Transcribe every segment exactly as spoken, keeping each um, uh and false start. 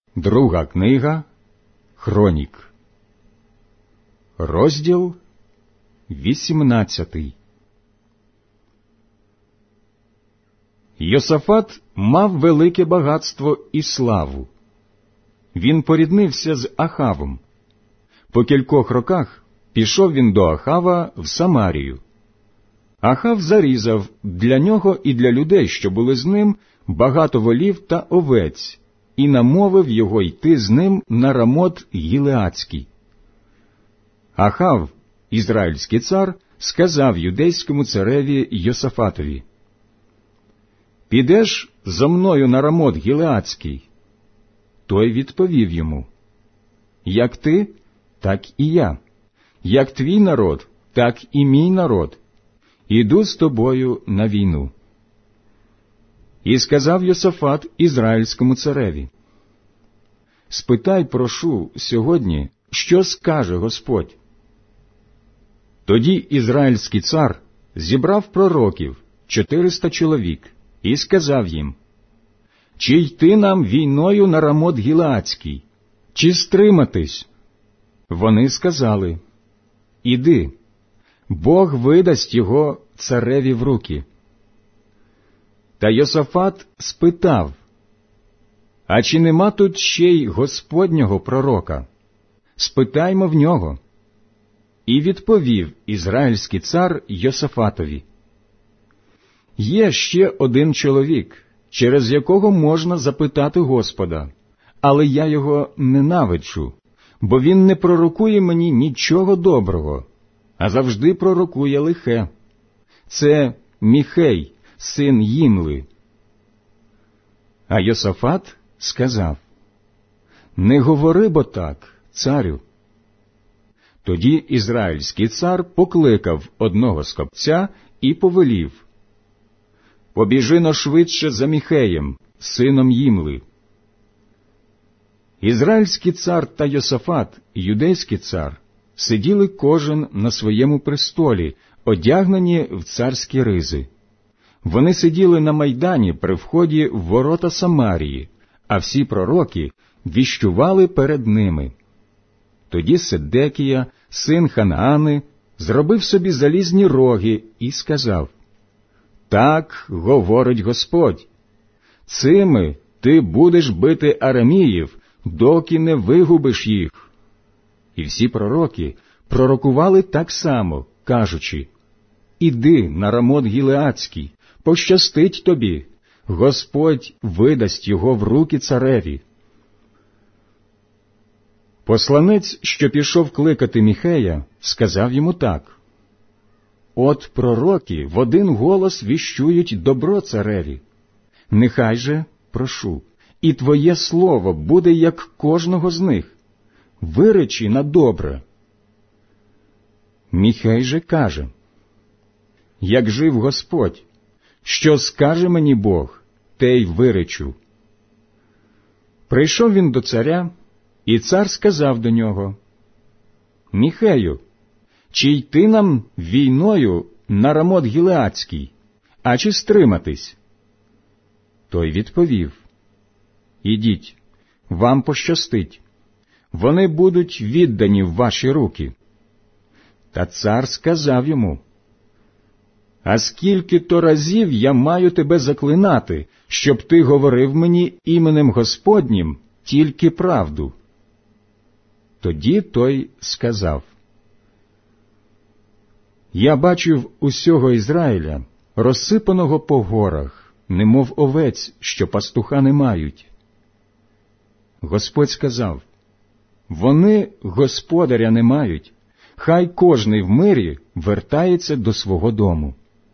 Друга книга Хронік, розділ вісімнадцятий. Йосафат мав велике багатство і славу. Він поріднився з Ахавом. По кількох роках пішов він до Ахава в Самарію. Ахав зарізав для нього і для людей, що були з ним, багато волів та овець, і намовив його йти з ним на Рамот Гілеадський. Ахав, ізраїльський цар, сказав юдейському цареві Йосафатові: «Підеш зо мною на Рамот Гілеадський?» Той відповів йому: «Як ти, так і я, як твій народ, так і мій народ. Іду з тобою на війну». І сказав Йосафат ізраїльському цареві: «Спитай, прошу, сьогодні, що скаже Господь». Тоді ізраїльський цар зібрав пророків, чотириста чоловік, і сказав їм: «Чи йти нам війною на Рамот Гілеадський, чи стриматись?» Вони сказали: «Іди, Бог видасть його цареві в руки». Та Йосафат спитав: «А чи нема тут ще й Господнього пророка? Спитаймо в нього». І відповів ізраїльський цар Йосафатові: «Є ще один чоловік, через якого можна запитати Господа, але я його ненавиджу, бо він не пророкує мені нічого доброго, а завжди пророкує лихе. Це Міхей, син Їмли». А Йосафат сказав: «Не говори бо так, царю». Тоді ізраїльський цар покликав одного з копця і повелів: «Побіжи-но швидше за Міхеєм, сином Їмли». Ізраїльський цар та Йосафат, юдейський цар, сиділи кожен на своєму престолі, одягнені в царські ризи. Вони сиділи на майдані при вході в ворота Самарії, а всі пророки віщували перед ними. Тоді Седекія, син Ханаани, зробив собі залізні роги і сказав: «Так говорить Господь, цими ти будеш бити араміїв, доки не вигубиш їх». І всі пророки пророкували так само, кажучи: «Іди на Рамот Гілеадський, пощастить тобі, Господь видасть його в руки цареві». Посланець, що пішов кликати Міхея, сказав йому так: «От пророки в один голос віщують добро цареві. Нехай же, прошу, і твоє слово буде, як кожного з них. Виречи на добре». Міхей же каже: «Як жив Господь, що скаже мені Бог, те й виречу». Прийшов він до царя, і цар сказав до нього: «Міхею, чи йти нам війною на Рамот Гілеадський, а чи стриматись?» Той відповів: «Ідіть, вам пощастить, вони будуть віддані в ваші руки». Та цар сказав йому: «А скільки то разів я маю тебе заклинати, щоб ти говорив мені іменем Господнім тільки правду?» Тоді той сказав: «Я бачив усього Ізраїля, розсипаного по горах, немов овець, що пастуха не мають». Господь сказав: «Вони господаря не мають, хай кожний в мирі вертається до свого дому».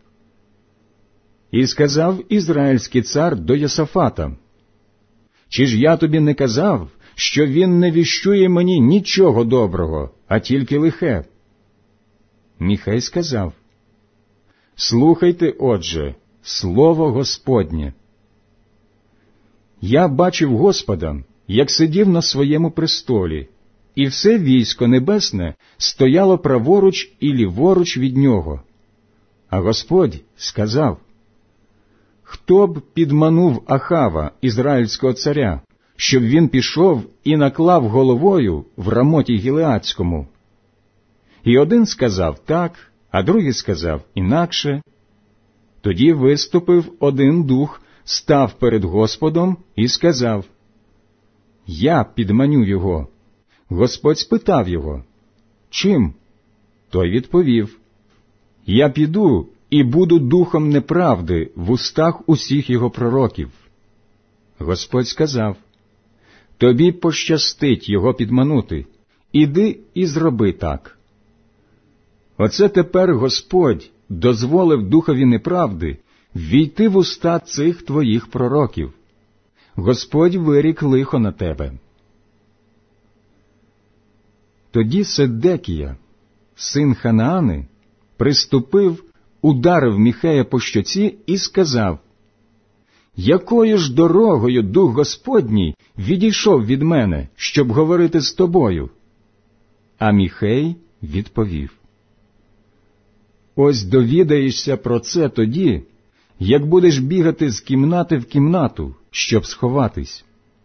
І сказав ізраїльський цар до Йосафата: «Чи ж я тобі не казав, що він не віщує мені нічого доброго, а тільки лихе?» Міхей сказав: «Слухайте, отже, слово Господнє. Я бачив Господа, як сидів на своєму престолі, і все військо небесне стояло праворуч і ліворуч від нього. А Господь сказав: хто б підманув Ахава, ізраїльського царя, щоб він пішов і наклав головою в Рамоті Гілеадському. І один сказав так, а другий сказав інакше. Тоді виступив один дух, став перед Господом і сказав: «Я підманю його». Господь спитав його: «Чим?» Той відповів: «Я піду і буду духом неправди в устах усіх його пророків». Господь сказав: «Тобі пощастить його підманути. Іди і зроби так». Оце тепер Господь дозволив духові неправди ввійти в уста цих твоїх пророків. Господь вирік лихо на тебе. Тоді Седекія, син Ханаани, приступив, ударив Міхея по щоці і сказав: «Якою ж дорогою Дух Господній відійшов від мене, щоб говорити з тобою?» А Міхей відповів: «Ось довідаєшся про це тоді, як будеш бігати з кімнати в кімнату, щоб сховатись».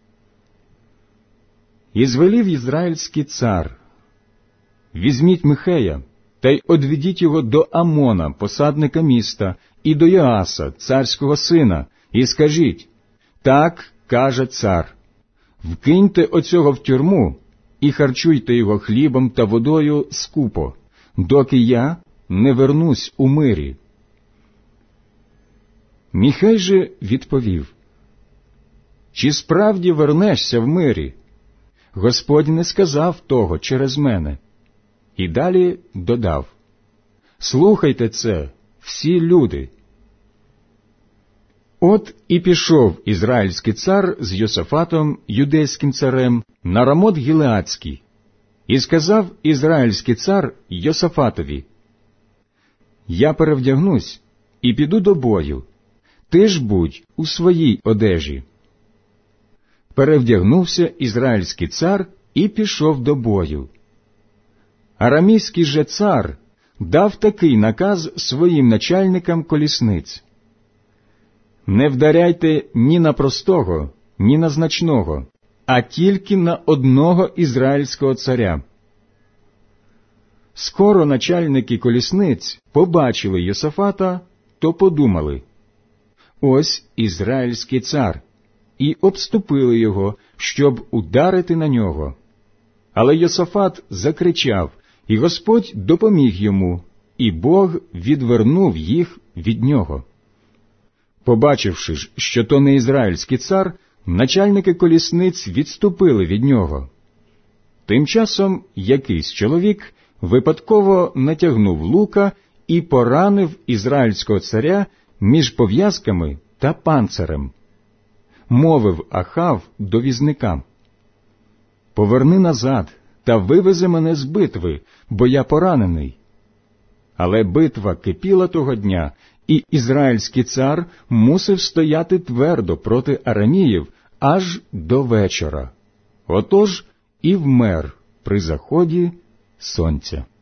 І звелів ізраїльський цар: «Візьміть Михея, та й одведіть його до Амона, посадника міста, і до Йоаса, царського сина, і скажіть: так каже цар, вкиньте оцього в тюрму і харчуйте його хлібом та водою скупо, доки я не вернусь у мирі». Міхей же відповів: «Чи справді вернешся в мирі? Господь не сказав того через мене». І далі додав: «Слухайте це, всі люди». От і пішов ізраїльський цар з Йосафатом, юдейським царем, на Рамот Гілеадський, і сказав ізраїльський цар Йосафатові: «Я перевдягнусь і піду до бою, ти ж будь у своїй одежі». Перевдягнувся ізраїльський цар і пішов до бою. Арамійський же цар дав такий наказ своїм начальникам колісниць: «Не вдаряйте ні на простого, ні на значного, а тільки на одного ізраїльського царя». Скоро начальники колісниць побачили Йосафата, то подумали: «Ось ізраїльський цар», і обступили його, щоб ударити на нього. Але Йосафат закричав, і Господь допоміг йому, і Бог відвернув їх від нього. Побачивши ж, що то не ізраїльський цар, начальники колісниць відступили від нього. Тим часом якийсь чоловік випадково натягнув лука і поранив ізраїльського царя між пов'язками та панцирем. Мовив Ахав до візника: «Поверни назад та вивези мене з битви, бо я поранений». Але битва кипіла того дня, і ізраїльський цар мусив стояти твердо проти араміїв аж до вечора. Отож і вмер при заході сонця.